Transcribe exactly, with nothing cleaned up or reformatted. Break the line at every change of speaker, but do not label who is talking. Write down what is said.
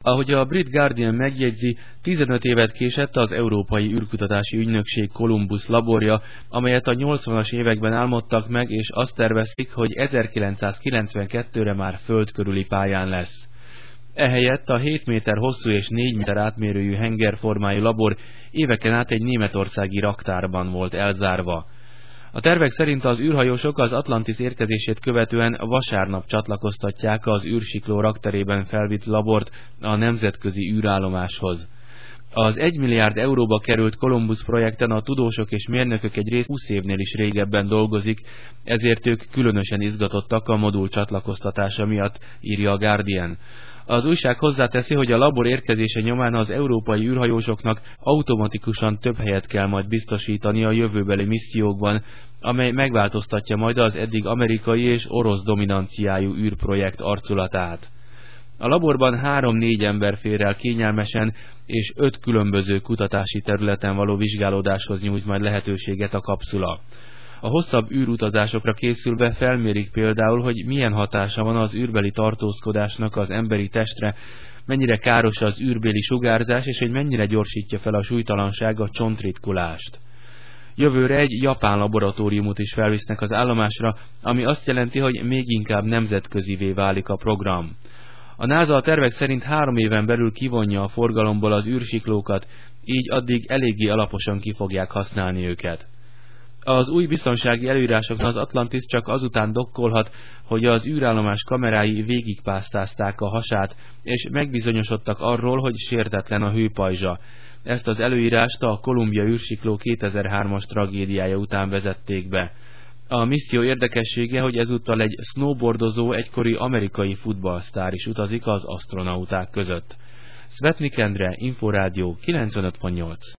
Ahogy a brit Guardian megjegyzi, tizenöt évet késett az Európai űrkutatási ügynökség Columbus laborja, amelyet a nyolcvanas években álmodtak meg, és azt tervezték, hogy ezerkilencszázkilencvenkettőre már föld körüli pályán lesz. Ehelyett a hét méter hosszú és négy méter átmérőjű hengerformájú labor éveken át egy németországi raktárban volt elzárva. A tervek szerint az űrhajósok az Atlantis érkezését követően vasárnap csatlakoztatják az űrsikló rakterében felvitt labort a nemzetközi űrállomáshoz. Az egy milliárd euróba került Columbus projekten a tudósok és mérnökök egy rész húsz évnél is régebben dolgozik, ezért ők különösen izgatottak a modul csatlakoztatása miatt, írja a Guardian. Az újság hozzáteszi, hogy a labor érkezése nyomán az európai űrhajósoknak automatikusan több helyet kell majd biztosítani a jövőbeli missziókban, amely megváltoztatja majd az eddig amerikai és orosz dominanciájú űrprojekt arculatát. A laborban három-négy ember fér el kényelmesen, és öt különböző kutatási területen való vizsgálódáshoz nyújt majd lehetőséget a kapszula. A hosszabb űrutazásokra készülve felmérik például, hogy milyen hatása van az űrbeli tartózkodásnak az emberi testre, mennyire káros az űrbéli sugárzás, és hogy mennyire gyorsítja fel a súlytalanság a csontritkulást. Jövőre egy japán laboratóriumot is felvisznek az állomásra, ami azt jelenti, hogy még inkább nemzetközivé válik a program. A NASA a tervek szerint három éven belül kivonja a forgalomból az űrsiklókat, így addig eléggé alaposan ki fogják használni őket. Az új biztonsági előírásoknak az Atlantis csak azután dokkolhat, hogy az űrállomás kamerái végigpásztázták a hasát, és megbizonyosodtak arról, hogy sértetlen a hőpajzsa. Ezt az előírást a Columbia űrsikló kétezer-hármas tragédiája után vezették be. A misszió érdekessége, hogy ezúttal egy snowboardozó egykori amerikai futballsztár is utazik az asztronauták között. Svetnik Endre, Inforádió kilencvenöt pont nyolc.